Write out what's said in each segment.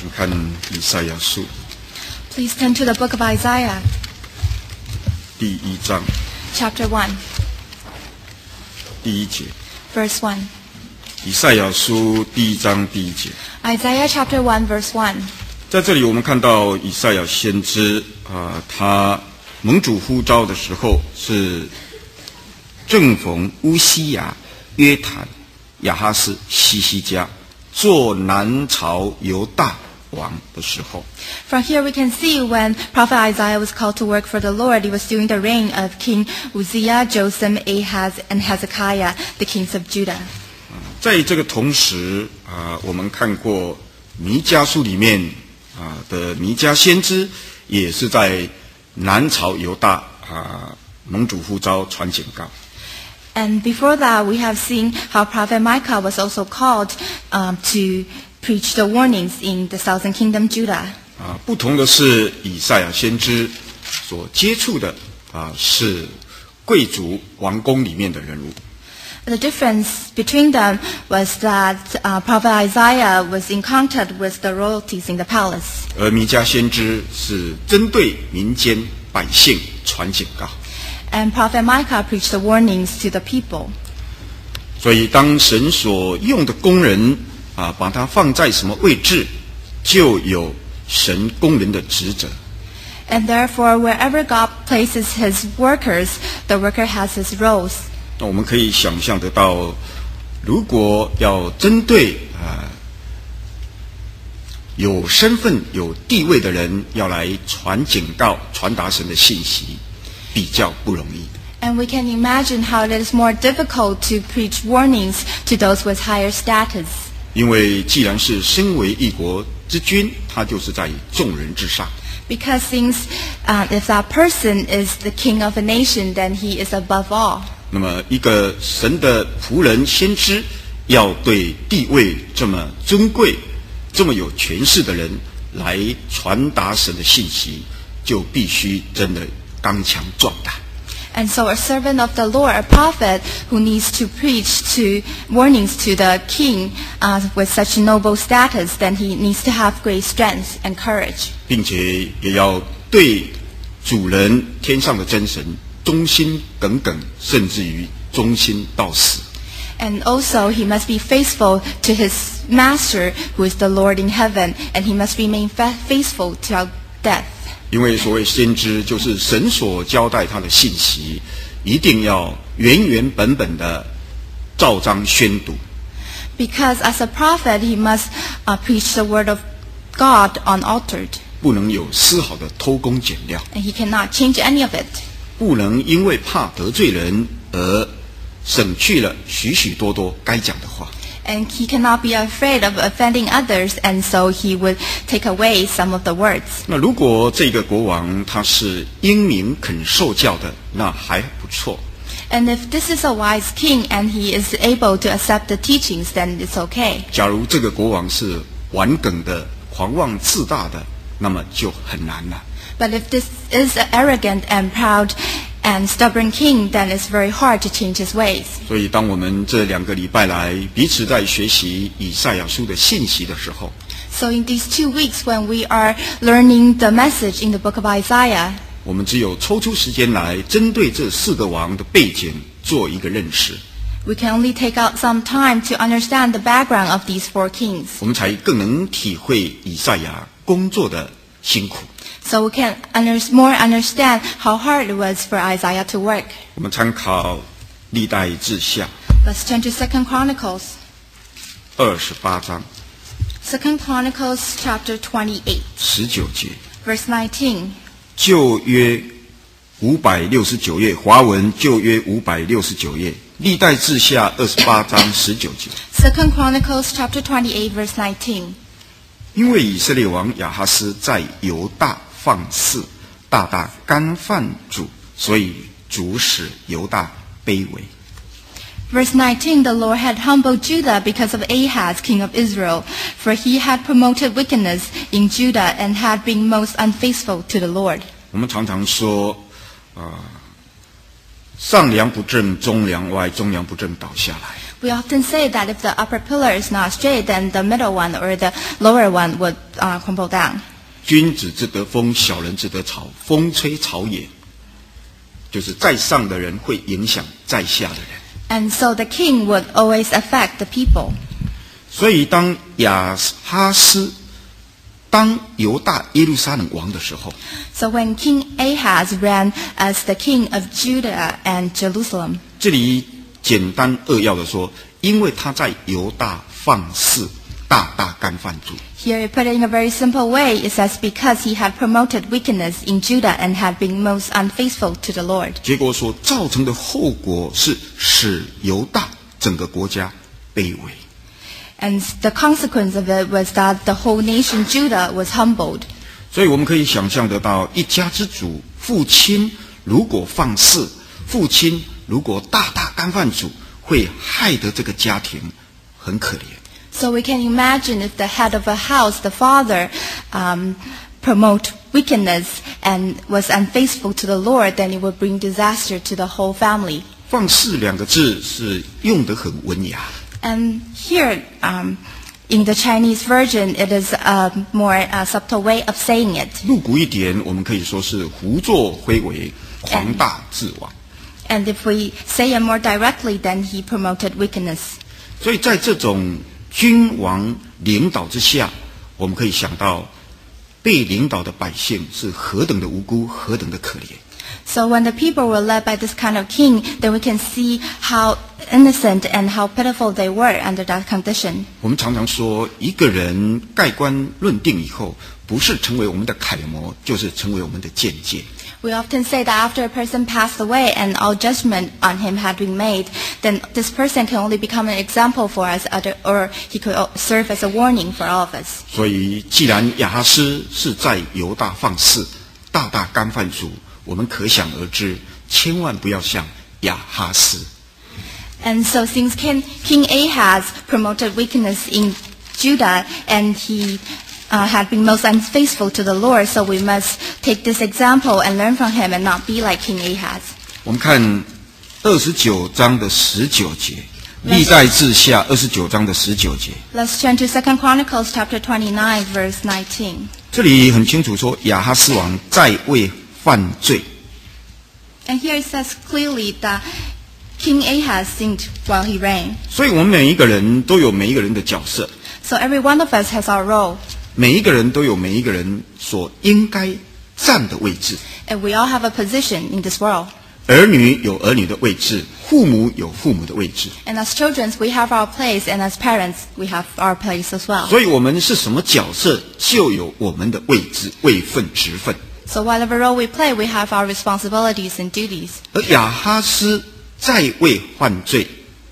请看以赛亚书 Please turn to the book of Isaiah, 第1章 chapter 1, 第1节。 verse 1. 以赛亚书第1章第1节， Isaiah chapter 1, verse 1. 在这里我们看到以赛亚先知他蒙主呼召的时候是正逢乌西雅、约坦、亚哈斯、西西家做南朝犹大王的时候。 From here we can see when Prophet Isaiah was called to work for the Lord, it was during the reign of King Uzziah, Jotham, Ahaz, and Hezekiah, the kings of Judah. 在这个同时我们看过弥迦书里面的弥迦先知也是在南朝犹大蒙主呼召传简告。 And before that, we have seen how Prophet Micah was also called to preach the warnings in the southern kingdom, Judah. 不同的是，以赛亚先知所接触的是贵族王宫里面的人物。 The difference between them was that Prophet Isaiah was in contact with the royalties in the palace. 而弥迦先知是针对民间百姓传简告。 And Prophet Micah preached the warnings to the people. 所以当神所用的工人把它放在什么位置，就有神工人的职责。 And therefore, wherever God places his workers, the worker has his roles. 那我们可以想象得到，如果要针对有身份有地位的人要来传警告传达神的信息，比较不容易。 And we can imagine how it is more difficult to preach warnings to those with higher status. 因为既然是身为一国之君，他就是在众人之上。 Because since if that person is the king of a nation, then he is above all. 那么一个神的仆人先知，要对地位这么尊贵、这么有权势的人来传达神的信息，就必须真的刚强壮胆。 And so a servant of the Lord, a prophet who needs to preach to warnings to the king with such noble status, then he needs to have great strength and courage. 并且也要对主人天上的真神忠心耿耿，甚至于忠心到死。 And also he must be faithful to his master, who is the Lord in heaven, and he must remain faithful till death. 因为所谓先知，就是神所交代他的信息，一定要原原本本的照章宣读。 Because as a prophet, he must preach the word of God unaltered, 不能有丝毫的偷工减料， and he cannot change any of it. 不能因为怕得罪人而省去了许许多多该讲的话。 And he cannot be afraid of offending others, and so he would take away some of the words. 那如果这个国王他是英明肯受教的，那还不错。 And if this is a wise king and he is able to accept the teachings, then it's okay. 假如这个国王是顽梗的、狂妄自大的，那么就很难了。 But if this is an arrogant and proud and stubborn king, then it's very hard to change his ways. 所以当我们这2个礼拜来彼此在学习以赛亚书的信息的时候， So in these 2 weeks when we are learning the message in the book of Isaiah, 我们只有抽出时间来针对这4个王的背景做一个认识， we can only take out some time to understand the background of these 4 kings. 我们才更能体会以赛亚工作的辛苦。 So we can more understand how hard it was for Isaiah to work. 我们参考历代志下 Let's turn to 2 Chronicles. 28章 2 Chronicles chapter 28, 19节， verse 19. 旧约569页，华文旧约569页，历代志下28章19节。 2 Chronicles chapter 28, verse 19. 因为以色列王亚哈斯在犹大放肆，大大干犯主，所以主使犹大卑微。 Verse 19, the Lord had humbled Judah because of Ahaz, king of Israel, for he had promoted wickedness in Judah and had been most unfaithful to the Lord. 我们常常说，上梁不正中梁歪，中梁不正倒下来。 We often say that if the upper pillar is not straight, then the middle one or the lower one would crumble down. 君子之得风，小人之得草。风吹草也，就是在上的人会影响在下的人。 And so the king would always affect the people. 所以当亚哈斯当犹大耶路撒冷王的时候， So when King Ahaz ran as the king of Judah and Jerusalem, 这里简单扼要的说，因为他在犹大放肆，大大干犯主。 here put it in a very simple way, it says because he had promoted wickedness in Judah and had been most unfaithful to the Lord. 结果所造成的后果是使犹大整个国家卑微。 And the consequence of it was that the whole nation Judah was humbled. 所以我们可以想象得到，一家之主父亲如果放肆，父亲如果大大干犯主，会害得这个家庭很可怜。 So we can imagine if the head of a house, the father, promote wickedness and was unfaithful to the Lord, then it would bring disaster to the whole family. 放肆两个字是用得很文雅。 And here, in the Chinese version, it is a more subtle way of saying it. 露骨一点，我们可以说是胡作非为、狂大自往。 And if we say it more directly, then he promoted wickedness. 所以在这种君王领导之下，我们可以想到被领导的百姓是何等的无辜，何等的可怜。 So when the people were led by this kind of king, then we can see how innocent and how pitiful they were under that condition. 我们常常说，一个人盖棺论定以后，不是成为我们的楷模，就是成为我们的鉴戒。 We often say that after a person passed away and all judgment on him had been made, then this person can only become an example for us, or he could serve as a warning for all of us. 所以，既然亚哈斯是在犹大放肆，大大干犯主，我们可想而知，千万不要像亚哈斯。 And so since King Ahaz promoted wickedness in Judah and he had been most unfaithful to the Lord, so we must take this example and learn from him and not be like King Ahaz. 我们看29章的19节，历代志下29章的19节， Let's turn to 2 Chronicles chapter 29, verse 19. 这里很清楚说，亚哈斯王在位犯罪。 And here it says clearly that King Ahaz sinned while he reigned. 所以我们每一个人都有每一个人的角色， So every one of us has our role. 每一个人都有每一个人所应该站的位置。 And we all have a position in this world. 儿女有儿女的位置，父母有父母的位置。 And as children, we have our place, and as parents, we have our place as well. 所以我们是什么角色，就有我们的位置、位分、职分。 So whatever role we play, we have our responsibilities and duties. 而亚哈斯在位犯罪，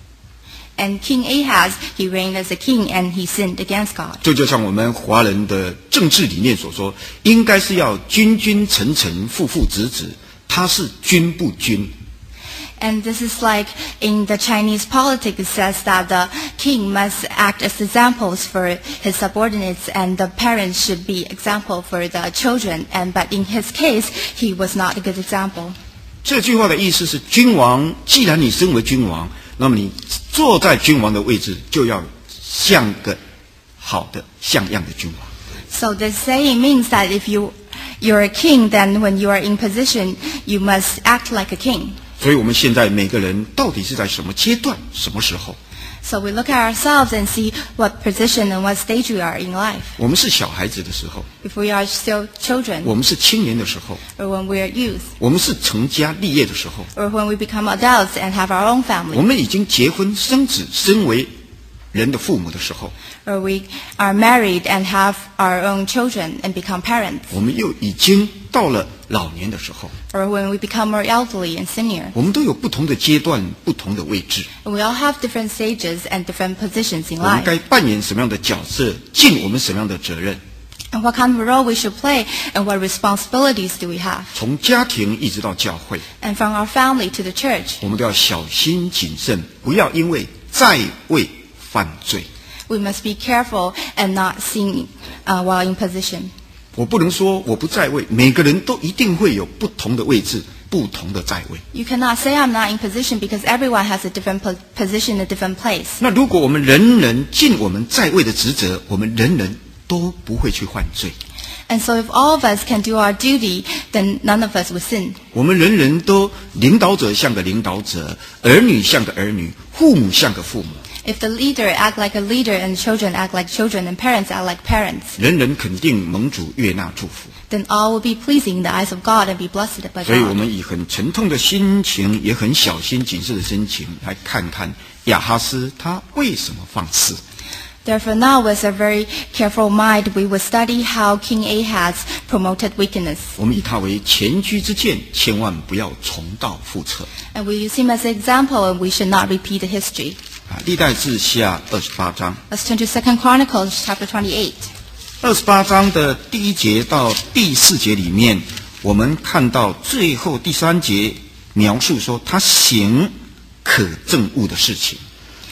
And King Ahaz, he reigned as a king and he sinned against God. 这就像我们华人的政治理念所说，应该是要君君臣臣、父父子子。他是君不君。 And this is like in the Chinese politics, it says that the king must act as examples for his subordinates and the parents should be example for the children. But in his case, he was not a good example. 这句话的意思是，君王，既然你身为君王，那么你坐在君王的位置，就要像个好的、像样的君王。 So this saying means that if you're a king, then when you are in position, you must act like a king. 所以我们现在每个人到底是在什么阶段、什么时候？ So we look at ourselves and see what position and what stage we are in life. 我们是小孩子的时候， If we are still children, 我们是青年的时候， or when we are youth, 我们是成家立业的时候， or when we become adults and have our own 我 family, 们已经结婚生子，身为人的父母的时候， or we are married and have our own children and become parents, 我们又已经到了老年的时候， or when we become more elderly and senior. 我们都有不同的阶段、不同的位置。 And we all have different stages and different positions in 我们 life. 该扮演什么样的角色，尽我们什么样的责任？ And what kind of a role we should play and what responsibilities do we have? 从家庭一直到教会， And from our family to the church, 我们都要小心谨慎，不要因为在位犯罪。 we must be careful and not sin while in position. 我不能说我不在位，每个人都一定会有不同的位置， 不同的在位。 You cannot say I'm not in position because everyone has a different position in a different place. 那如果我们人人尽我们在位的职责，我们人人都不会去犯罪。 And so if all of us can do our duty, then none of us will sin. 我们人人都领导者像个领导者，儿女像个儿女，父母像个父母。 If the leader act like a leader and children act like children and parents act like parents, 人人肯定蒙主悦纳祝福。 then all will be pleasing in the eyes of God and be blessed by 所以我 God. 们以很沉痛的心情，也很小心谨慎的心情，来看看亚哈斯他为什么放肆。 Therefore now with a very careful mind we will study how King Ahaz promoted wickedness. 我们以他为前车之鉴，千万不要重蹈覆辙。 And we use him as an example and we should not repeat the history. 历代志下28章。 Let's turn to 2 Chronicles chapter 28. 28章的第1节到第4节里面，我们看到最后第3节描述说他行可憎恶的事情。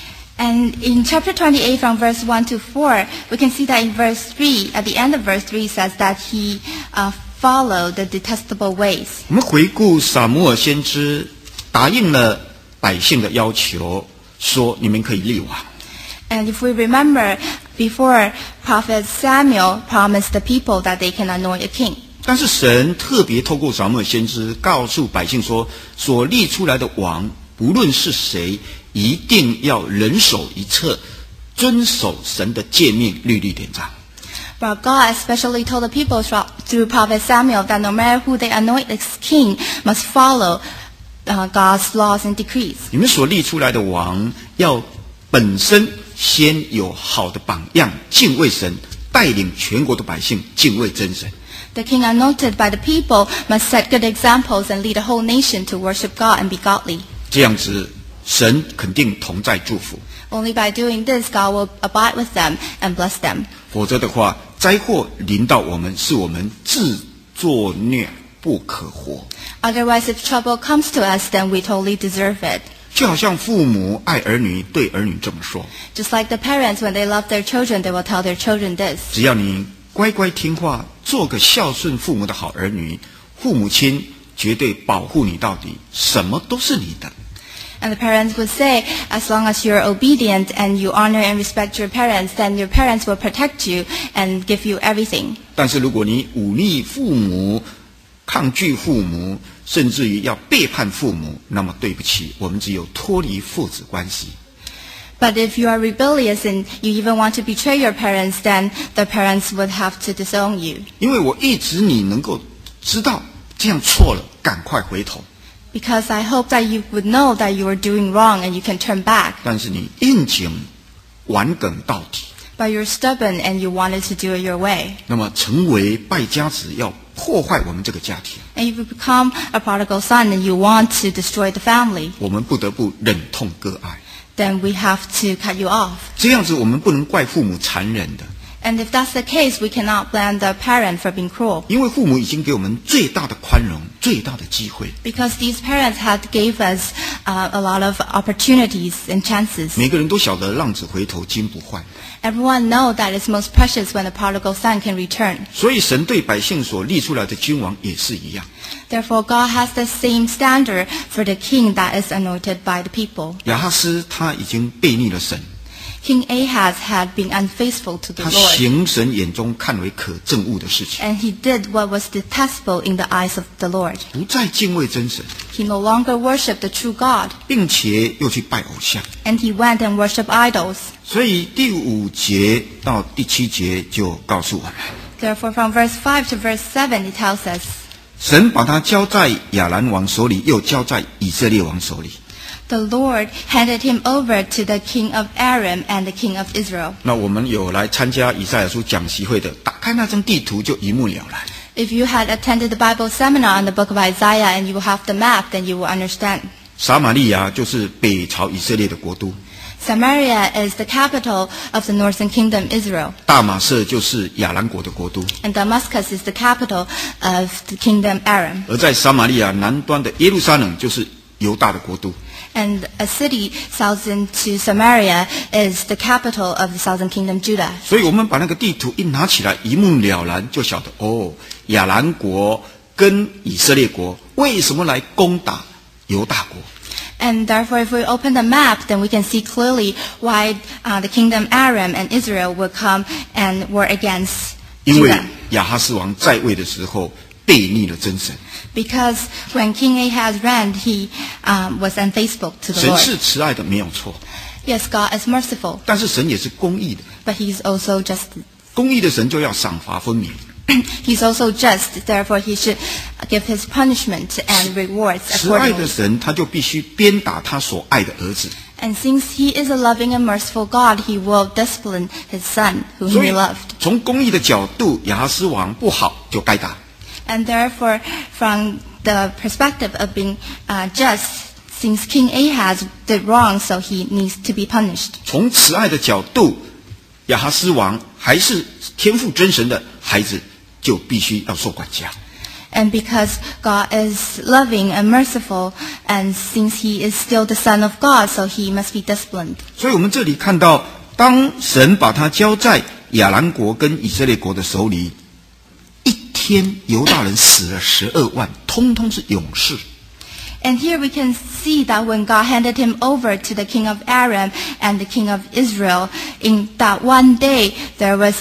And in chapter 28 from verse 1 to 4, we can see that in verse 3, at the end of verse 3 says that he followed the detestable ways. 我们回顾撒母耳先知答应了百姓的要求，说你们可以立王。 And if we remember, before Prophet Samuel promised the people that they can anoint a king. 但是神特别透过撒母耳先知告诉百姓说，所立出来的王不论是谁，一定要人手一册，遵守神的诫命、律例典章。 But God especially told the people through Prophet Samuel that no matter who they anoint as king must follow God's laws and decrees. 你们所立出来的王，要本身先有好的榜样，敬畏神，带领全国的百姓敬畏真神。 The king anointed by the people must set good examples and lead a whole nation to worship God and be godly. 这样子，神肯定同在祝福。 Only by doing this, God will abide with them and bless them. 否则的话，灾祸临到我们，是我们自作孽，不可活。 Otherwise, if trouble comes to us, then we totally deserve it. 就好像父母爱儿女，对儿女这么说： Just like the parents, when they love their children, they will tell their children this. 只要你乖乖听话，做个孝顺父母的好儿女，父母亲绝对保护你到底，什么都是你的。 And the parents would say, as long as you're obedient and you honor and respect your parents, then your parents will protect you and give you everything. 但是如果你忤逆父母，抗拒父母，甚至于要背叛父母，那么对不起，我们只有脱离父子关系。 But if you are rebellious and you even want to betray your parents, then the parents would have to disown you. 因为我一直你能够知道这样错了，赶快回头。 Because I hope that you would know that you are doing wrong and you can turn back. 但是你硬颈顽梗到底， But you're stubborn and you wanted to do it your way. 那么成为败家子，要破坏我们这个家庭， And you become a prodigal son and you want to destroy the family. 我们不得不忍痛割爱。 Then we have to cut you off. 这样子，我们不能怪父母残忍的， And if that's the case, we cannot blame the parent for being cruel. 因为父母已经给我们最大的宽容、最大的机会。 Because these parents had gave us a lot of opportunities and chances. 每个人都晓得浪子回头金不换， Everyone knows that it's most precious when the prodigal son can return. 所以神对百姓所立出来的君王也是一样。 Therefore, God has the same standard for the king that is anointed by the people. 亚哈斯他已经背逆了神， King Ahaz had been unfaithful to the 他 Lord. 行神眼中看为可憎恶的事情， And he did what was detestable in the eyes of the Lord. 不再敬畏真神， He no longer worshipped the true God. 并且又去拜偶像。 And he went and worshipped idols. 所以第5节到第7节就告诉我们， Therefore, from verse 5 to verse 7, it tells us, 神把他交在亚兰王手里，又交在以色列王手里。 the Lord handed him over to the king of Aram and the king of Israel. 那我们有来参加以赛亚书讲习会的，打开那张地图就一目了然。 If you had attended the Bible seminar on the book of Isaiah and you will have the map, then you will understand. 撒玛利亚就是北朝以色列的国都， Samaria is the capital of the northern kingdom, Israel. 大马色就是亚兰国的国都， And Damascus is the capital of the kingdom Aram. 而在撒玛利亚南端的耶路撒冷就是犹大的国都。 And a city southern to Samaria is the capital of the southern kingdom, Judah. 所以我们把那个地图一拿起来，一目了然，就晓得哦，亚兰国跟以色列国为什么来攻打犹大国。 And therefore, if we open the map, then we can see clearly why the kingdom Aram and Israel would come and war against 因为 Judah. 亚哈斯王在位的时候背逆了真神， Because when King Ahaz reigned, he was unfaithful to the 神 Lord. 是慈爱的，没有错， Yes, God is merciful, 但是神也是公义的， but He's also just. 公义的神就要赏罚分明。 He's also just. Therefore, He should give His punishment and rewards 慈爱的 accordingly. 神他就必须鞭打他所爱的儿子， And since He is a loving and merciful God, He will discipline His Son, whom 所以 He loved. 从公义的角度，亚哈斯王不好就该打。 And therefore, from the perspective of being just, since King Ahaz did wrong, so he needs to be punished. 从慈爱的角度，亚哈斯王还是天父真神的孩子，就必须要受管教。 And because God is loving and merciful, and since he is still the Son of God, so he must be disciplined. 所以我们这里看到，当神把他交在亚兰国跟以色列国的手里，一天犹大人死了12万，通通是勇士。 And here we can see that when God handed him over to the king of Aram and the king of Israel, in that one day there was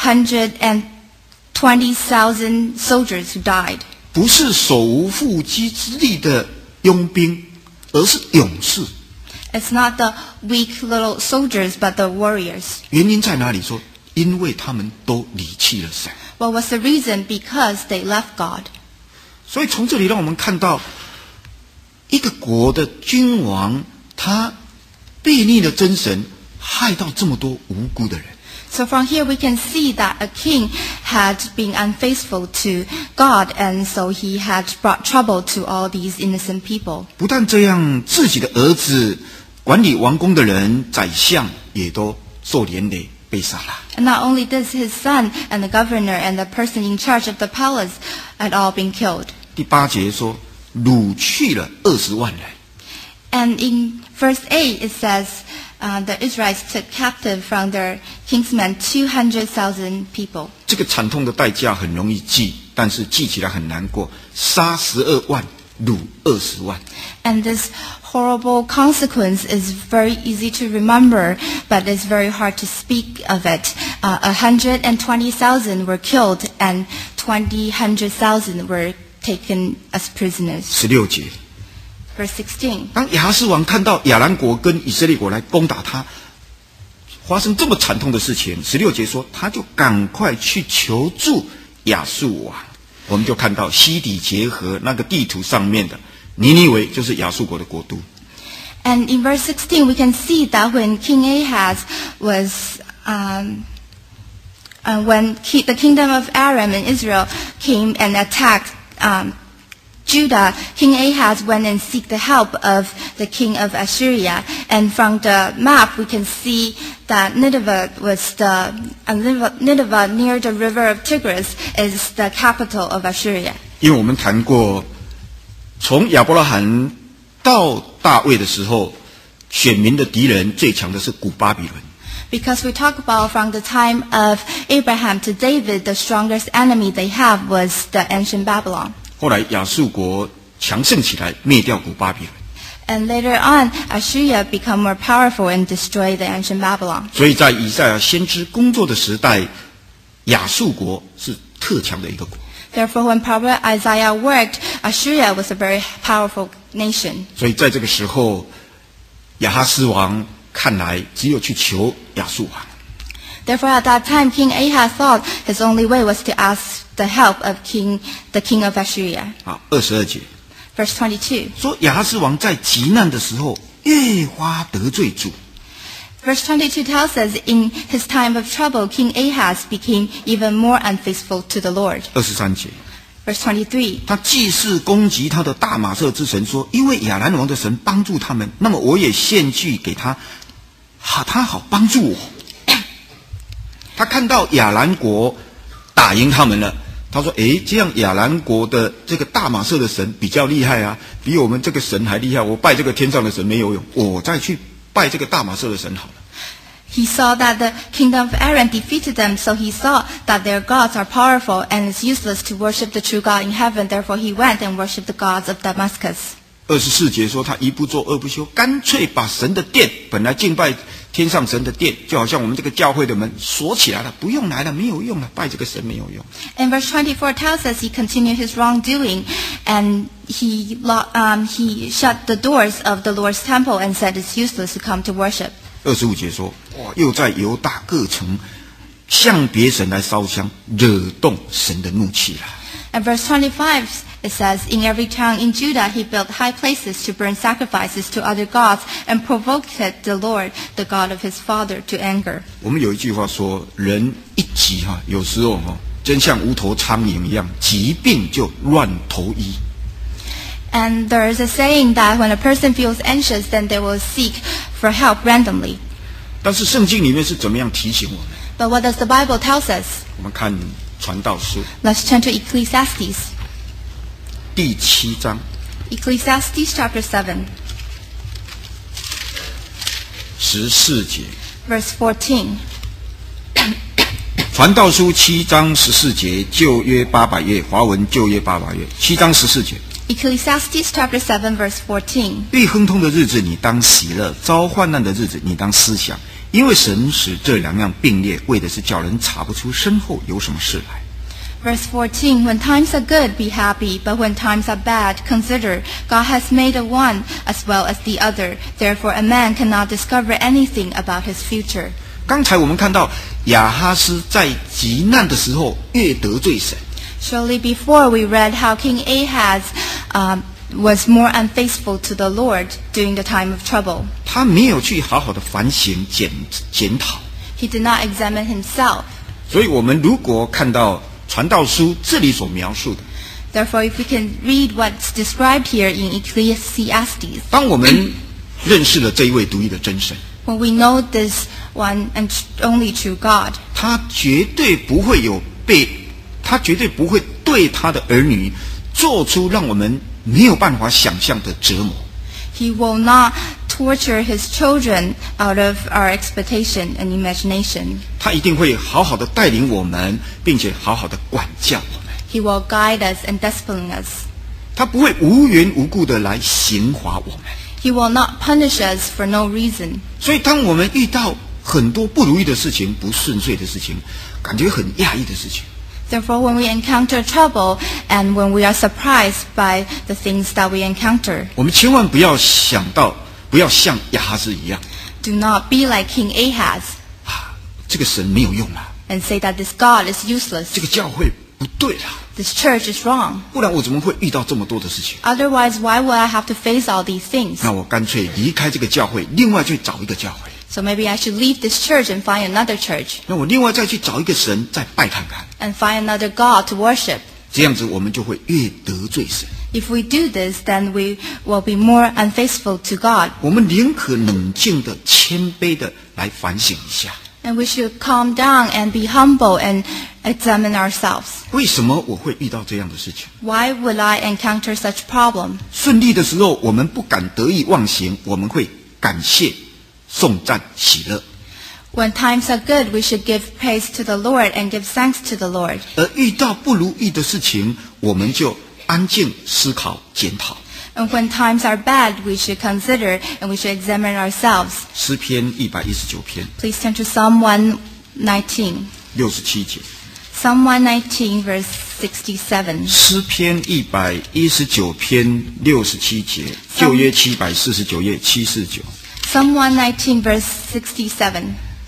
120,000 soldiers who died. 不是手无缚鸡之力的佣兵，而是勇士。 It's not the weak little soldiers, but the warriors. 原因在哪里说？因为他们都离弃了神。 What was the reason? Because they left God. 所以从这里让我们看到，一个国的君王，他背逆了真神，害到这么多无辜的人。 So from here we can see that a king had been unfaithful to God, and so he had brought trouble to all these innocent people. 不但这样，自己的儿子、管理王宫的人、宰相也都受连累被杀了。 And not only this, his son and the governor and the person in charge of the palace had all been killed. 第8节说，掳去了20万人。 And in verse 8 it says, the Israelites took captive from their kinsmen 200,000 people. 这个惨痛的代价很容易记，但是记起来很难过。杀12万，掳20万。 And this horrible consequence is very easy to remember, but it's very hard to speak of it. 120,000 were killed, and 100,000 were taken as prisoners. 16节。 Verse 16. 当亚哈斯王看到亚兰国跟以色列国来攻打他，发生这么惨痛的事情，16节说，他就赶快去求助亚述王。我们就看到西底结合那个地图上面的尼尼微就是亚述国的国都。 And in verse 16 we can see that when King Ahaz was, when the kingdom of Aram and Israel came and attacked Judah, King Ahaz went and sought the help of the king of Assyria. And from the map we can see that Nineveh near the river of Tigris is the capital of Assyria. 因为我们谈过，从亚伯拉罕到大卫的时候，选民的敌人最强的是古巴比伦。 Because we talk about from the time of Abraham to David, the strongest enemy they have was the ancient Babylon. 后来亚述国强盛起来，灭掉古巴比伦。 And later on, Assyria become more powerful and destroy the ancient Babylon. 所以在以赛亚先知工作的时代，亚述国是特强的一个国。 Therefore, when Prophet Isaiah worked, Assyria was a very powerful nation. 所以在这个时候，亚哈斯王看来只有去求亚述王。 Therefore, at that time, King Ahaz thought his only way was to ask the help of the king of Assyria. 好，22节 Verse 22. 说亚哈斯王在急难的时候越发得罪主。 Verse 22 tells us, in his time of trouble, King Ahaz became even more unfaithful to the Lord. 23节， Verse 23. 他既是攻击他的大马色之神，说因为亚兰王的神帮助他们，那么我也献祭给他，他好帮助我。他看到亚兰国打赢他们了，他说：“诶，这样亚兰国的这个大马色的神比较厉害啊，比我们这个神还厉害。我拜这个天上的神没有用，我再去拜这个大马色的神好了。” He saw that the kingdom of Aaron defeated them, so he saw that their gods are powerful and it's useless to worship the true God in heaven. Therefore he went and worshipped the gods of Damascus. 24节说他一不做二不休，干脆把神的殿，本来敬拜天上神的殿，就好像我们这个教会的门锁起来了，不用来了，没有用了，拜这个神没有用。 And verse 24 tells us he continued his wrongdoing, and he shut the doors of the Lord's temple and said it's useless to come to worship. 25节说，哇，又在犹大各城向别神来烧香，惹动神的怒气了。 And verse 25, it says, in every town in Judah he built high places to burn sacrifices to other gods and provoked the Lord, the God of his father, to anger. 我们有一句话说，人一急有时候真像无头苍蝇一样，疾病就乱投医。 And there is a saying that when a person feels anxious, then they will seek for help randomly. 但是圣经里面是怎么样提醒我们？ But what does the Bible tell us? 我们看传道书 Let's turn to Ecclesiastes. 第7章 Ecclesiastes chapter 7, 14节。 verse 14. 传道书7章14节，旧约800页，华文旧约800页，7章14节。 Ecclesiastes chapter 7, verse 14. 遇亨通的日子，你当喜乐；遭患难的日子，你当思想，因为神使这两样并列，为的是叫人查不出身后有什么事来。 Verse 14, when times are good, be happy, but when times are bad, consider, God has made the one as well as the other. Therefore a man cannot discover anything about his future. 刚才我们看到亚哈斯在极难的时候越得罪神， Surely before we read how King Ahaz was more unfaithful to the Lord during the time of trouble. 他没有去好好的反省检讨。 He did not examine himself. 所以我们如果看到传道书这里所描述的， Therefore, if we can read what's described here in Ecclesiastes, 当我们认识了这一位独一的真神， when we know this one and only true God, 他绝对不会对他的儿女做出让我们没有办法想象的折磨。 He will not torture his children out of our expectation and imagination. 他一定会好好的带领我们，并且好好的管教我们。 He will guide us and discipline us. 他不会无缘无故的来刑罚我们。 He will not punish us for no reason. 所以当我们遇到很多不如意的事情、不顺遂的事情，感觉很压抑的事情， Therefore, when we encounter trouble and when we are surprised by the things that we encounter, 我们千万不要像亚哈斯一样 do not be like King Ahaz 这个神没有用了， and say that this God is useless. 这个教会不对了， This church is wrong. 不然我怎么会遇到这么多的事情？ Otherwise, why would I have to face all these things? 那我干脆离开这个教会，另外去找一个教会。 So maybe I should leave this church and find another church 那我另外再去找一个神，再拜看看。 and find another God to worship. 这样子我们就会越得罪神。 If we do this, then we will be more unfaithful to God. 我们宁可冷静的、谦卑的来反省一下， And we should calm down and be humble and examine ourselves. 为什么我会遇到这样的事情？ Why would I encounter such problem? 顺利的时候，我们不敢得意忘形，我们会感谢、颂赞、喜乐； When times are good, we should give praise to the Lord and give thanks to the Lord. 而遇到不如意的事情，我们就安静思考、检讨。 And when times are bad, we should consider and we should examine ourselves. 诗篇119篇 Please turn to Psalm 119. 67节。 Psalm 119, verse 67. 诗篇119篇67节，旧约749页749。 Psalm 119, verse 67.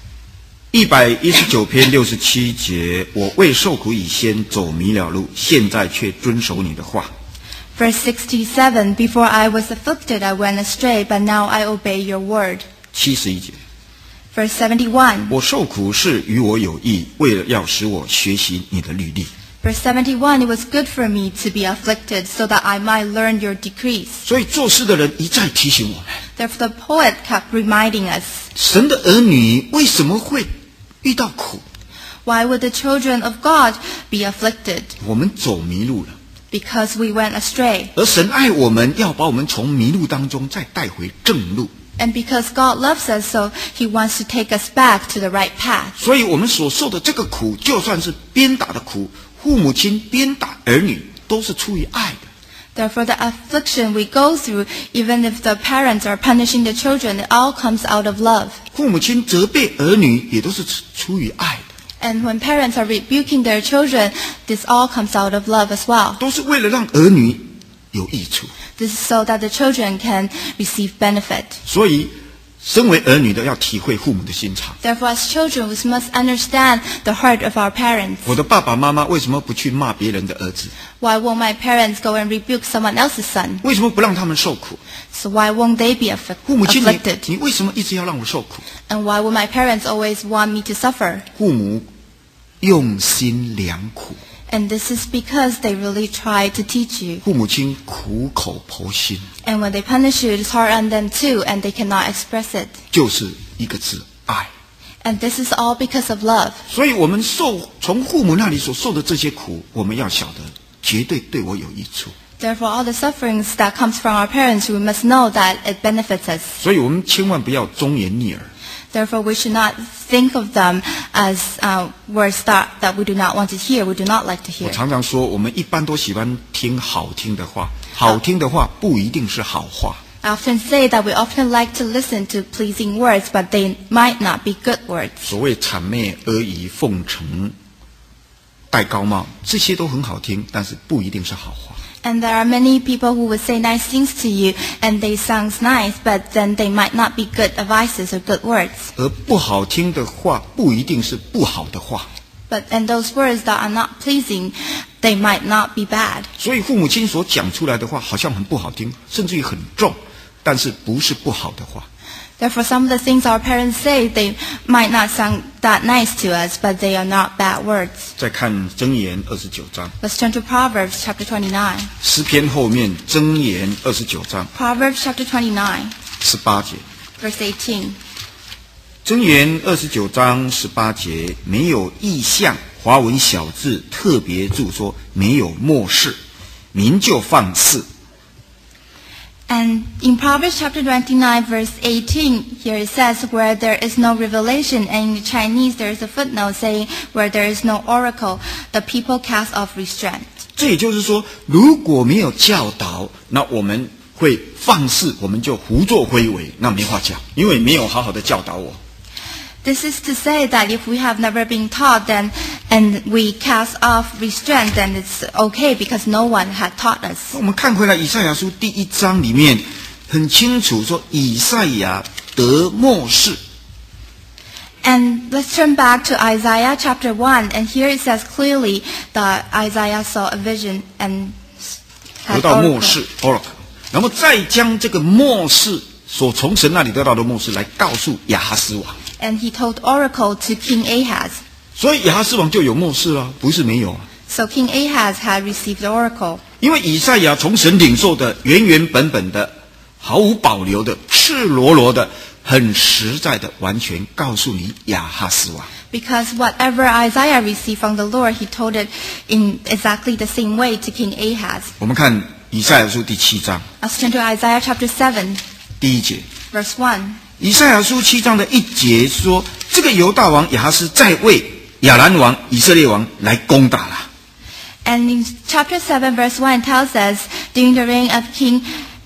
119篇67节，我为受苦以先走迷了路，现在却遵守你的话。 Verse 67, before I was afflicted, I went astray, but now I obey your word. 71节， Verse 71, 我受苦是与我有益，为了要使我学习你的律例。 verse 71, it was good for me to be afflicted so that I might learn your decrees. 所以作诗的人一再提醒我们， Therefore the poet kept reminding us, 神的儿女为什么会遇到苦？ why would the children of God be afflicted? 我们走迷路了， Because we went astray. 而神爱我们，要把我们从迷路当中再带回正路。 And because God loves us, so He wants to take us back to the right path. 所以我们所受的这个苦，就算是鞭打的苦，父母亲鞭打儿女，都是出于爱的。 Therefore, the affliction we go through, even if the parents are punishing the children, it all comes out of love. 父母亲责备儿女，也都是出于爱的。 And when parents are rebuking their children, this all comes out of love as well. 都是为了让儿女有益处。 This is so that the children can receive benefit. 所以，身为儿女的要体会父母的心肠。 Therefore, as children, we must understand the heart of our parents. 我的爸爸妈妈为什么不去骂别人的儿子？ Why won't my parents go and rebuke someone else's son? 为什么不让他们受苦？ So why won't they be 父母亲， afflicted? 你为什么一直要让我受苦？ And why will my parents always want me to suffer? 父母用心良苦， And this is because they really try to teach you. 父母亲苦口婆心， And when they punish you, it's hard on them too, and they cannot express it. 就是一个字爱。 And this is all because of love. 所以我们从父母那里所受的这些苦，我们要晓得，绝对对我有益处。 Therefore, all the sufferings that comes from our parents, we must know that it benefits us. 所以我们千万不要忠言逆耳。 Therefore, we should not think of them as words that we do not want to hear, we do not like to 我 hear. 常常说，我们一般都喜欢听好听的话，好听的话不一定是好话。 I often say that we often like to listen to pleasing words, but they might not be good words. 所谓谄媚、阿谀奉承、戴高帽，这些都很好听，但是不一定是好话。 And there are many people who would say nice things to you, and they sound nice, but then they might not be good advices or good words. 而不好听的话，不一定是不好的话。 And those words that are not pleasing, they might not be bad. 所以父母亲所讲出来的话，好像很不好听，甚至于很重，但是不是不好的话。 Therefore, some of the things our parents say, they might not sound that nice to us, but they are not bad words. 再看箴言29章， Let's turn to Proverbs chapter 29. 诗篇后面箴言29章 Proverbs chapter 29, 18节。 verse 18. 箴言29章18节，没有意象，华文小字特别注说，没有默示，民就放肆。 And in Proverbs chapter 29, verse 18, here it says, where there is no revelation, and in Chinese there is a footnote saying, where there is no oracle, the people cast off restraint. 这也就是说，如果没有教导，那我们会放肆，我们就胡作非为，那没话讲，因为没有好好的教导我。 This is to say that if we have never been taught, then and we cast off restraint, then it's okay because no one had taught us. 我们看回来以赛亚书第1章里面，很清楚说以赛亚得默示。 And let's turn back to Isaiah chapter 1, and here it says clearly that Isaiah saw a vision and 得 had 到默 oracle. 示 oracle， 然后再将这个默示所从神那里得到的默示来告诉亚哈斯王。 And he told oracle to King Ahaz. 所以亚哈斯王就有默示了，不是没有啊。 So King Ahaz had received the oracle. 因为以赛亚从神领受的原原本本的、毫无保留的、赤裸裸的、很实在的，完全告诉你亚哈斯王。 Because whatever Isaiah received from the Lord, he told it in exactly the same way to King Ahaz. 我们看以赛亚书第7章 Let's turn to Isaiah chapter 7, 第1节。 verse 1. 以赛亚书7章的1节说，这个犹大王亚哈斯在为亚兰王、以色列王来攻打了。 And in chapter 7, verse 1 tells us, during the reign of King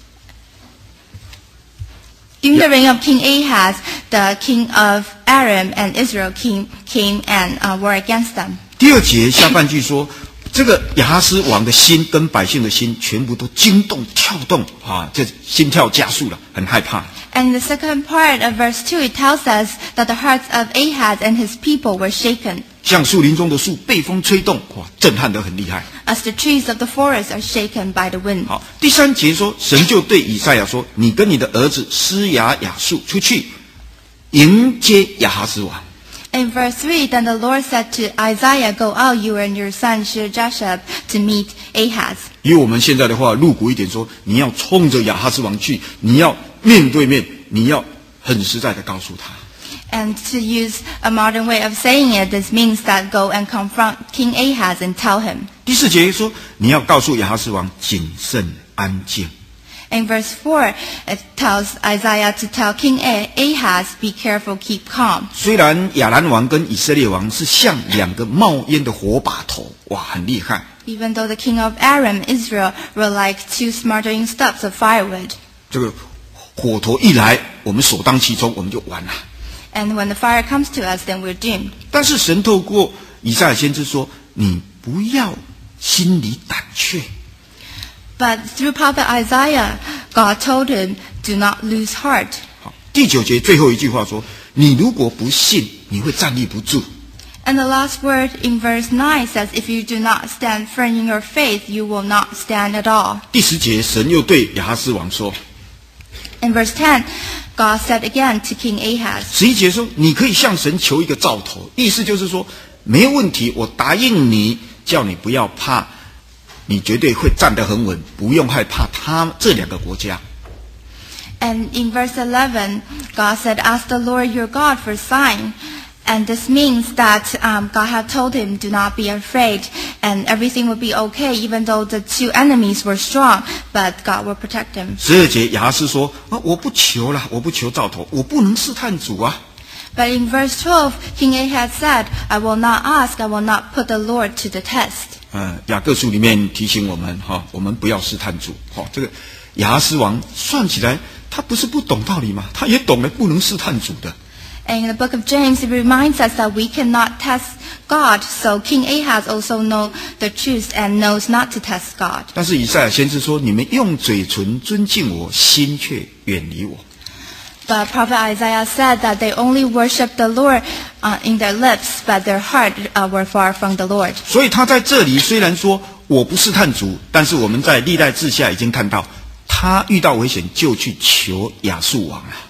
Ahaz, the king of Aram and Israel came and were against them. 第2节下半句说，这个亚哈斯王的心跟百姓的心全部都惊动跳动啊，这心跳加速了，很害怕。 And the second part of verse 2, it tells us that the hearts of Ahaz and his people were shaken, 像树林中的树被风吹动，哇，震撼得很厉害。 as the trees of the forest are shaken by the wind. 好，第3节说，神就对以赛亚说：“你跟你的儿子施雅述出去迎接亚哈斯王。” In verse 3, then the Lord said to Isaiah, "Go out, you and your son Shear-Jashub, to meet Ahaz." 以我们现在的话，露骨一点说，你要冲着亚哈斯王去，你要面对面，你要很实在的告诉他。 And to use a modern way of saying it, this means that go and confront King Ahaz and tell him. 第4节说，你要告诉亚哈斯王谨慎安静。 In verse 4, it tells Isaiah to tell King Ahaz, be careful, keep calm. 虽然亚兰王跟以色列王是像两个冒烟的火把头，哇，很厉害。 Even though the king of Aram, Israel, were like two smoldering stubs of firewood. 这个火头一来，我们首当其冲，我们就完了。 And when the fire comes to us, then we're doomed. 但是神透过以赛亚先知说：“你不要心里胆怯。” But through prophet Isaiah, God told him, do not lose heart. 好，第9节最后一句话说：“你如果不信，你会站立不住。” And the last word in verse 9 says, if you do not stand firm in your faith, you will not stand at all. 第10节，神又对亚哈斯王说 In verse 10, God said again to King Ahaz. 11节说：“你可以向神求一个兆头。”意思就是说，没有问题，我答应你，叫你不要怕。你绝对会站得很稳，不用害怕这两个国家。 And in verse 11, God said, ask the Lord your God for a sign. And this means that God had told him, do not be afraid, and everything would be okay, even though the two enemies were strong, but God will protect him. 12节，亚哈斯说：“我不求了，我不求兆头，我不能试探主啊。” But in verse 12, King Ahaz said, I will not ask, I will not put the Lord to the test. 雅各书里面提醒我们我们不要试探主。这个亚哈斯王算起来，他不是不懂道理吗？他也懂得不能试探主的。 And in the book of James, it reminds us that we cannot test God. So King Ahaz also knows the truth and knows not to test God. 但是以赛亚先知说：“你们用嘴唇尊敬我，心却远离我。” But Prophet Isaiah said that they only worship the Lord in their lips, but their heart were far from the Lord. 所以他在这里虽然说我不试探主，但是我们在历代志下已经看到，他遇到危险就去求亚述王啊。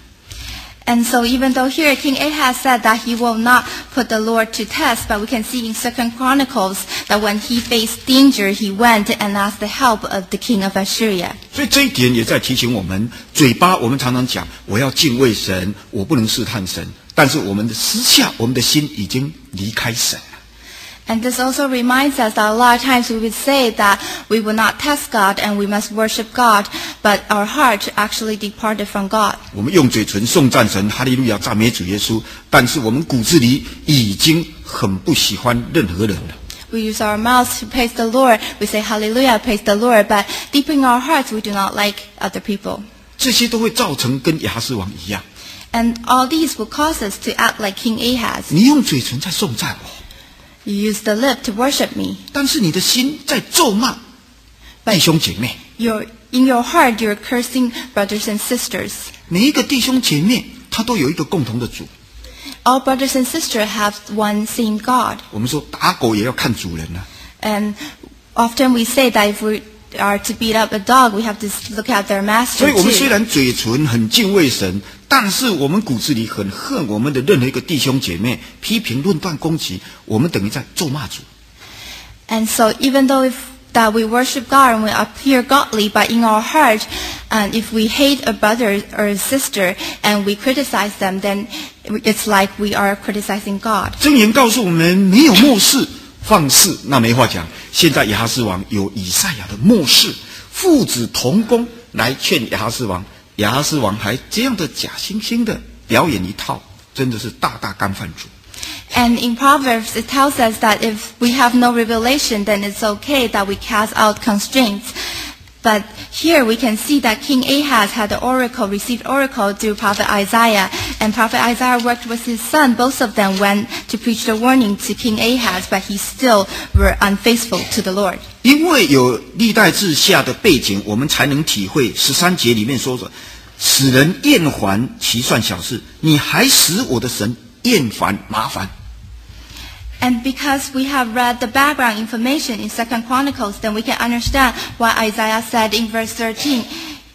And so even though here King Ahaz said that he will not put the Lord to test, but we can see in 2 Chronicles that when he faced danger, he went and asked the help of the king of Assyria. 所以这一点也在提醒我们，嘴巴我们常常讲我要敬畏神，我不能试探神，但是我们的私下，我们的心已经离开神了。 And this also reminds us that a lot of times we would say that we will not test God and we must worship God, but our heart actually departed from God. 我们用嘴唇颂赞神，哈利路亚，赞美主耶稣，但是我们骨子里已经很不喜欢任何人了。 We use our mouths to praise the Lord. We say hallelujah, praise the Lord, but deep in our hearts we do not like other people. 这些都会造成跟亚哈斯王一样。 And all these will cause us to act like King Ahaz. 你用嘴唇在颂赞我。 You use the lip to worship me. 但是你的心在咒骂弟兄姐妹。 In your heart, you're cursing brothers and sisters. 每一个弟兄姐妹，他都有一个共同的主。 All brothers and sisters have one same God. 我们说打狗也要看主人啊。 And often we say that if we are to beat up a dog, we have to look at their master 所以我们 too. 虽然嘴唇很敬畏神，但是我们骨子里很恨我们的任何一个弟兄姐妹，批评、论断、攻击，我们等于在咒骂主。 And so even though that we worship God and we appear godly, but in our heart, and if we hate a brother or a sister and we criticize them, then it's like we are criticizing God. 箴言告诉我们，没有漠视放肆，那没话讲。现在亚哈斯王有以赛亚的漠视，父子同工来劝亚哈斯王，亚哈斯王还这样的假惺惺的表演一套，真的是大大干犯主。 And in Proverbs, it tells us that if we have no revelation, then it's okay that we cast out constraints. But here we can see that King Ahaz had the oracle, received oracle through Prophet Isaiah. And Prophet Isaiah worked with his son. Both of them went to preach the warning to King Ahaz, but he still were unfaithful to the Lord. 因为有历代志下的背景，我们才能体会13节里面说着，使人厌烦其算小事，你还使我的神厌烦麻烦。 And because we have read the background information in 2 Chronicles, then we can understand why Isaiah said in verse 13,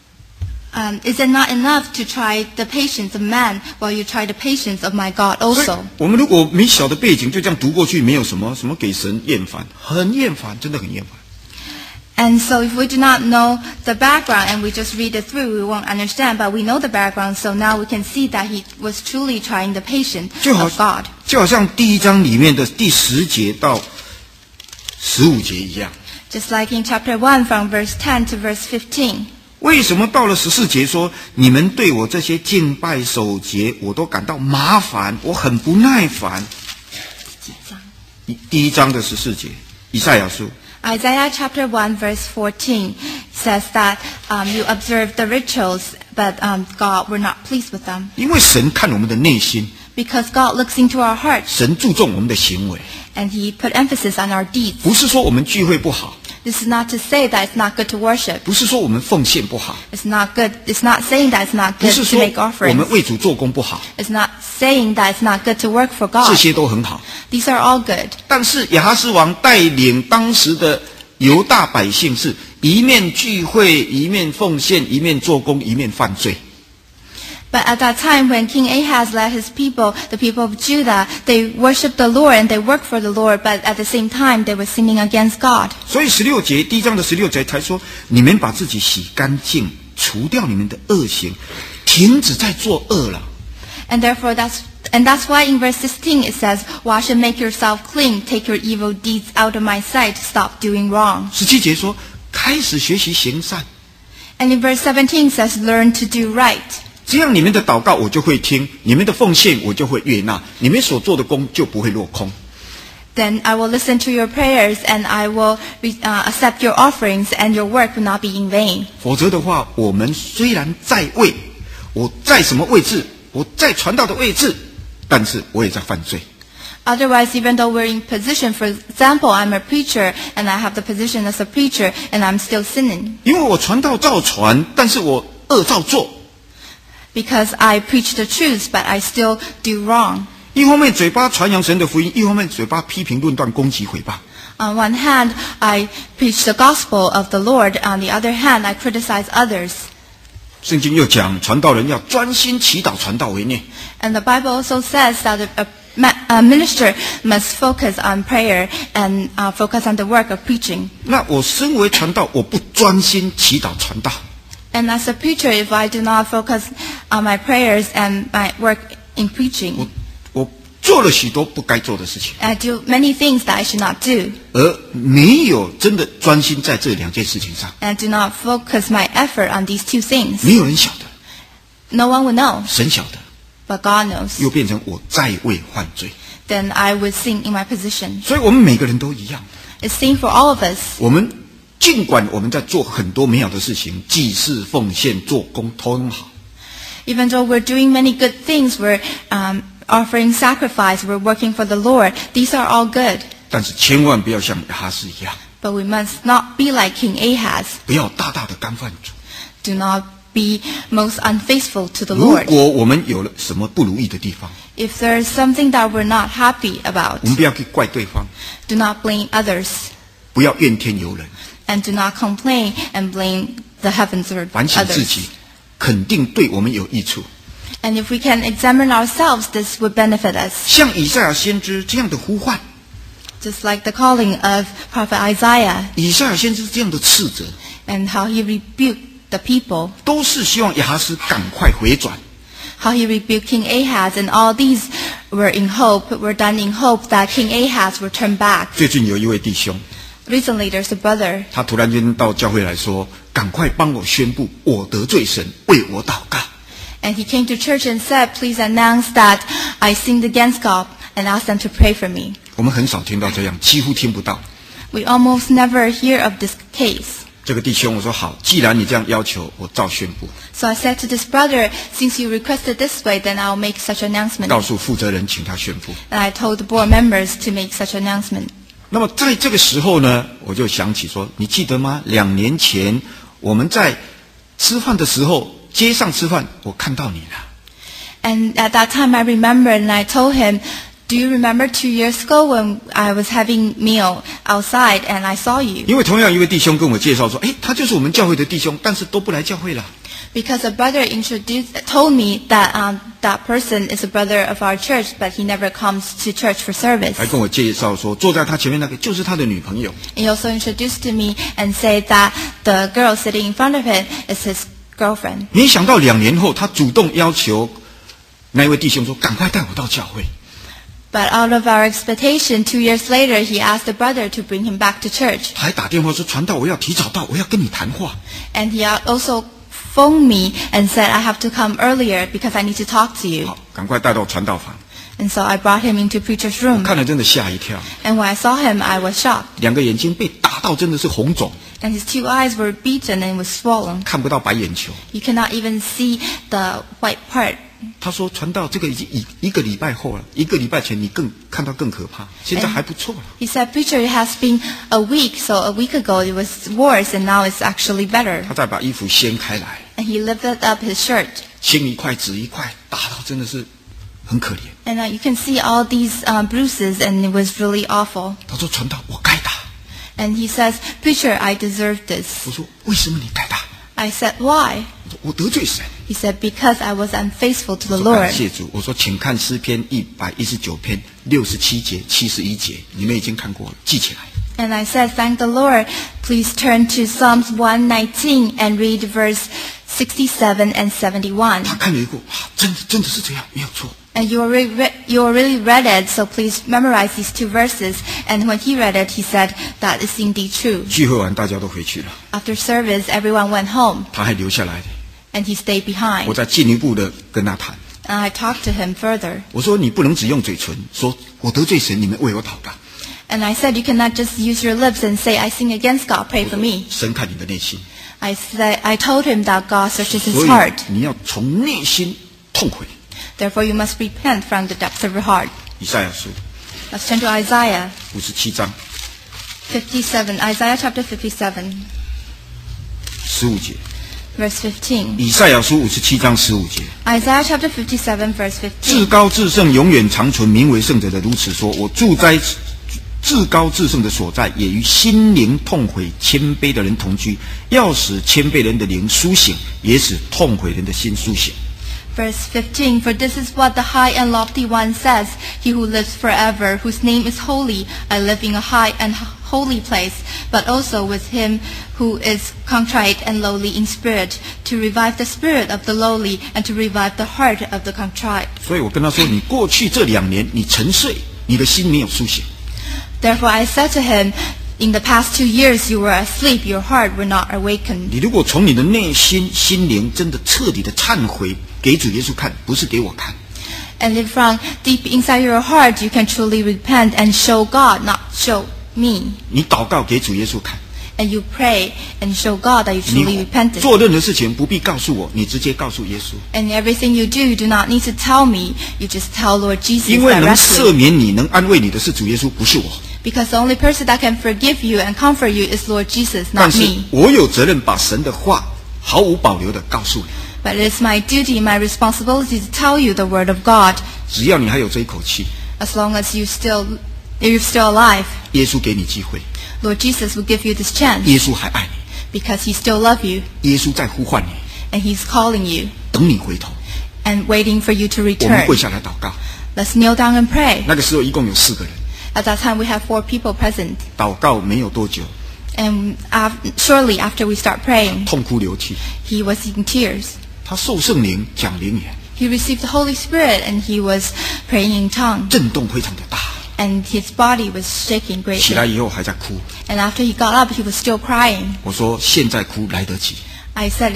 is it not enough to try the patience of man while you try the patience of my God 所以 also? 我们如果没晓得背景，就这样读过去，没有什么给神厌烦，很厌烦，真的很厌烦。 And so if we do not know the background and we just read it through, we won't understand. But we know the background, so now we can see that he was truly trying the patience of God. 就好像第1章里面的第10节到15节一样。 Just like in chapter 1 from verse 10 to verse 15. 为什么到了14节说，你们对我这些敬拜守节，我都感到麻烦，我很不耐烦？第1章的14节，以赛亚书。 Isaiah chapter 1 verse 14 says that you observe the rituals, but God were not pleased with them. 因为神看我们的内心， Because God looks into our hearts, 神注重我们的行为， and He put emphasis on our deeds. 不是说我们聚会不好， This is not to say that it's not good to worship. 不是说我们奉献不好， It's not good. It's not saying that it's not 不 good 是 to 说 make 我 offerings. 们为主做工不好， It's not saying that it's not good to work for 这 God. 些都很好。 These are all good. 但是亚哈斯王带领当时的犹大百姓是一面聚会，一面奉献，一面做工，一面犯罪。 But at that time when King Ahaz led his people, the people of Judah, they worshiped the Lord and they worked for the Lord, but at the same time they were sinning against God. 所以16节，第1章的16节才说，你们把自己洗干净，除掉你们的恶行，停止在作恶了。 And therefore that's why in verse 16 it says, wash and make yourself clean, take your evil deeds out of my sight, stop doing wrong. 17节说，开始学习行善， And in verse 17 says, learn to do right. 这样你们的祷告我就会听，你们的奉献我就会悦纳，你们所做的工就不会落空。 Then I will listen to your prayers and I will accept your offerings and your work will not be in vain. 否则的话，我们虽然在位，我在什么位置，我在传道的位置，但是我也在犯罪。 Otherwise, even though we're in position, for example, I'm a preacher and I have the position as a preacher and I'm still sinning. 因为我传道照传，但是我恶照做。 Because I preach the truth, but I still do wrong. 一方面嘴巴传扬神的福音，一方面嘴巴批评论断攻击毁谤。 On one hand, I preach the gospel of the Lord. On the other hand, I criticize others. 圣经又讲，传道人要专心祈祷，传道为念。 And the Bible also says that a minister must focus on prayer and focus on the work of preaching. 那我身为传道，我不专心祈祷传道， And as a preacher, if I do not focus on my prayers and my work in preaching, 我做了许多不该做的事情， I do many things that I should not do, 而没有真的专心在这2件事情上。 and do not focus my effort on these two things. 没有人晓得， No one will know, 神晓得， but God knows. 又变成我在位犯罪。 Then I would sin in my position. 所以我们每个人都一样， It's same for all of us. 我们尽管我们在做很多美好的事情，祭祀、奉献、做工都很好， Even though we're doing many good things, we're offering sacrifice, we're working for the Lord. These are all good. 但是千万不要像亚哈斯一样， But we must not be like King Ahaz. 不要大大的干犯主。 Do not be most unfaithful to the 如 Lord. 果我们有了什么不如意的地方， If there's something that we're not happy about, 我们不要去怪对方， do not blame others. 不要怨天尤人， And do not complain and blame the heavens or 反省自 others. 己，肯定对我们有益处。 And if we can examine ourselves, this would benefit us. 像以赛亚先知这样的呼唤， Just like the calling of Prophet Isaiah 以赛亚先知这样的斥责， and how he rebuked the people, 都是希望亚哈斯赶快回转。 how he rebuked King Ahaz, and all these were done in hope that King Ahaz would turn back. 最近有一位弟兄， Recently, there's a brother, 他突然间到教会来说：“赶快帮我宣布，我得罪神，为我祷告。 and he came to church and said, please announce that I sinned against God, and ask them to pray for me. ” 我们很少听到这样，几乎听不到。 We almost never hear of this case. 这个弟兄我说好，既然你这样要求，我照宣布， So I said to this brother, since you requested this way, then I'll make such announcement. 告诉负责人，请他宣布。 And I told the board members to make such announcement. 那么在这个时候呢，我就想起说，你记得吗？2年前我们在吃饭的时候，街上吃饭，我看到你了。 And at that time I remembered and I told him, do you remember 2 years ago when I was having meal outside and I saw you? 因为同样一位弟兄跟我介绍说，他就是我们教会的弟兄，但是都不来教会了。 Because a brother told me that that person is a brother of our church, but he never comes to church for service. 还跟我介绍说，坐在他前面那个就是他的女朋友。 He also introduced to me and said that the girl sitting in front of him is his girlfriend. 没想到2年后，他主动要求那位弟兄说：“赶快带我到教会。” But out of our expectation, 2 years later, he asked the brother to bring him back to church. 他还打电话说传道我要提早到，我要跟你谈话。 And he also phoned me and said, I have to come earlier because I need to talk to you. 好，赶快带到传道房。 And so I brought him into preacher's room. 看了真的吓一跳， And when I saw him, I was shocked. 两个眼睛被打到真的是红肿， And his 2 eyes were beaten and was swollen. 看不到白眼球。 You cannot even see the white part. 他说传道这个已经一个礼拜后了，1个礼拜前你看到更可怕，现在还不错了。 He said, Preacher, it has been a week, so a week ago it was worse and now it's actually better. 他再把衣服掀开来， And he lifted up his shirt. 青一块紫一块，打到真的是很可怜。 And you can see all these bruises and it was really awful. 他说传道我该打， And he says, Preacher, I deserve this. 我说为什么你该打？ I said, why? 我说我得罪神。 He said, because I was unfaithful to the 我说感 Lord. 谢主。我说请看诗篇119篇67节、71节，你们已经看过了，记起来。 And I said, thank the Lord. Please turn to Psalms 119 and read verse 67 and 71. 他看了一过，真的是这样，没有错。 And you already read it, so please memorize these 2 verses. And when he read it, he said, that is indeed true. 聚会完大家都回去了， After service, everyone went home, 他还留下来。 and he stayed 我 behind. 再进一步的跟他谈， And I talked to him further. 我说你不能只用嘴唇说我得罪神，你们为我祷告。 And I said, you cannot just use your lips and say, I sin against God, pray for me. 神看你的内心， I told him that God searches his 所以 heart. 你要从内心痛悔。 Therefore, you must repent from the depths of your heart. 以赛亚书 Let's turn to Isaiah 57章 57. Isaiah chapter 57, 15节， verse 15. 以赛亚书57章15节， Isaiah chapter 57, verse 至 15. 高至圣永远长存，名为圣者的如此说：我住在至高至圣的所在，也与心灵痛悔谦卑的人同居，要使谦卑人的灵苏醒，也使痛悔人的心苏醒。 Verse 15, For this is what the high and lofty one says, he who lives forever, whose name is holy. I live in a high and holy place, but also with him who is contrite and lowly in spirit, to revive the spirit of the lowly and to revive the heart of the contrite. 所以我跟他说：你过去这2年，你沉睡，你的心没有苏醒。 Therefore I said to him, In the past 2 years you were asleep, your heart were not awakened. 你如果从你的内心心灵真的彻底的忏悔，给主耶稣看，不是给我看。 And if from deep inside your heart you can truly repent and show God, not show me. 你祷告给主耶稣看， And you pray and show God that you truly 你 repented. 做任何事情不必告诉我，你直接告诉耶稣， And everything you do not need to tell me. You just tell Lord Jesus 因为能赦 directly. 免你、能安慰你的是主耶稣，不是我。 Because the only person that can forgive you and comfort you is Lord Jesus, 但 not 是 me. 我有责任把神的话毫无保留的告诉你， But it is my duty, my responsibility to tell you the word of God. 只要你还有这一口气， As long as you're still alive, 耶稣给你机会， Lord Jesus will give you this chance. 耶稣还爱你， Because he still loves you 耶稣在呼唤你， and he's calling you 等你回头。 and waiting for you to 我们 return. 跪下来祷告。 Let's kneel down and pray. 那个时候一共有4个人， At that time we have 4 people present. 祷告没有多久， And shortly after we start praying, 痛哭流涕。 he was in tears. 他受圣灵讲灵言， He received the Holy Spirit and he was praying in tongues. 震动非常的大。 And his body was shaking 起 greatly. 来以后还在哭。 And after he got up, he was still crying. 我说现在哭来得及， I said,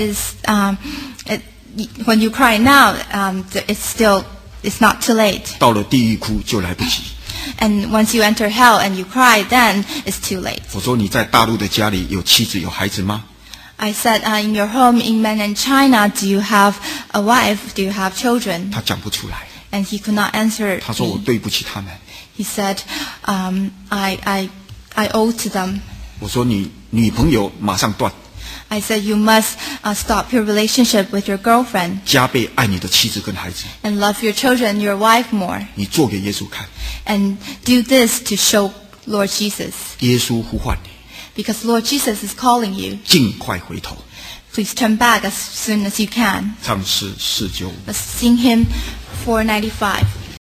when you cry now, it's not too late. 到了地狱哭就来不及。 And once you enter hell and you cry, then it's too late. 我说你在大陆的家里有妻子有孩子吗？ I said, in your home in mainland China, do you have a wife? Do you have children? 他讲不出来， And he could not answer 他说我 me. 对不起他们。 He said, I owe to them. 我说你女朋友马上断， I said, you must stop your relationship with your girlfriend 加倍爱你的妻子跟孩子， and love your children and your wife more. 你做给耶稣看， And do this to show Lord Jesus. 耶稣呼唤你， Because Lord Jesus is calling you. 尽快回头。 Please turn back as soon as you can. 唱诗495。 Let's sing hymn 495.